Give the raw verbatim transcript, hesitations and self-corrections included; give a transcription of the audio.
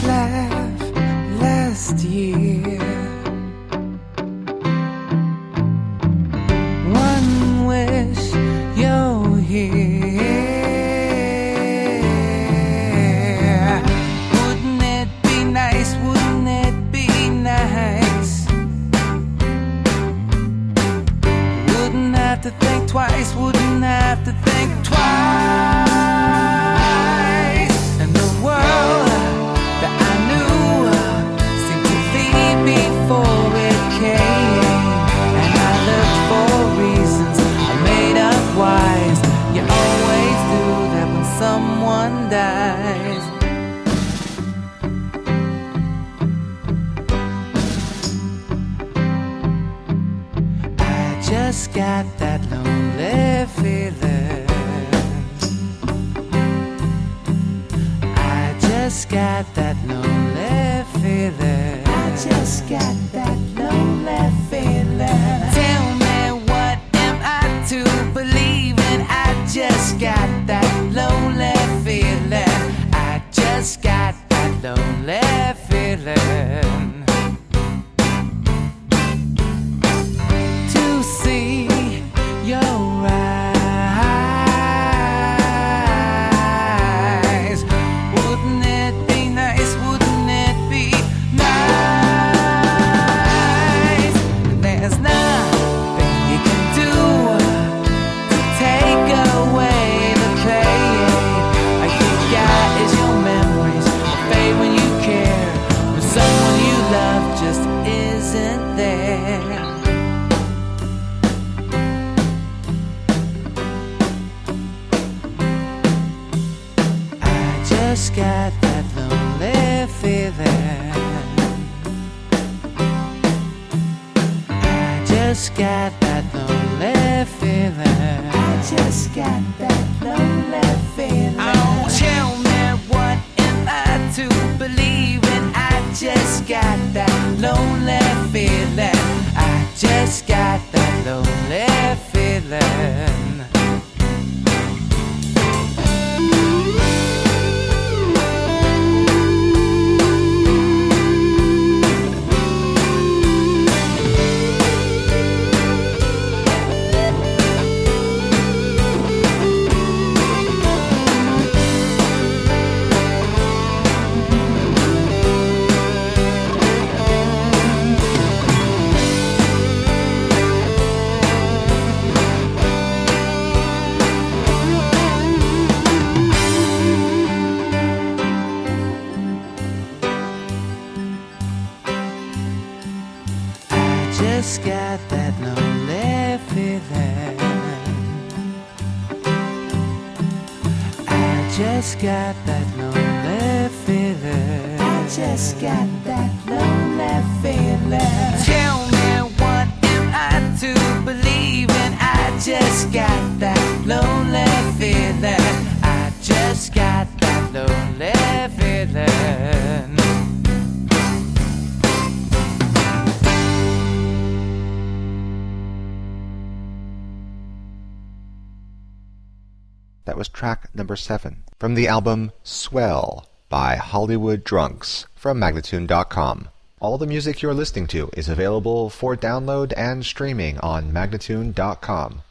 laugh last year. One wish you're here. Wouldn't it be nice? Wouldn't it be nice? Wouldn't have to think twice. Wouldn't have to think twice. And the world that I knew seemed to leave before it came. And I looked for reasons, I made up wise. You always do that when someone dies. I just got that lonely feeling. I just got that lonely feeling. I just got that lonely feeling. Tell me, what am I to believe in? I just got that lonely feeling. I just got that lonely feeling. To see your eyes, wouldn't it be nice? Wouldn't it be nice? There's nothing you can do to take away the pain. All you got is your memories, fade when you care, when someone you love just isn't there. Just got that lonely feeling. I just got that lonely feeling. I just got that lonely feeling. Oh, tell me, what am I to believe in? I just got that lonely feeling. I just got that lonely feeling. Just got that lonely feeling. I just got that lonely feeling. I just got that lonely feeling. Tell me, what am I to believe in? I just got that lonely feeling. I just got that lonely feeling. That was track number seven from the album Swell by Hollywood Drunks from Magnatune dot com. All the music you're listening to is available for download and streaming on Magnatune dot com.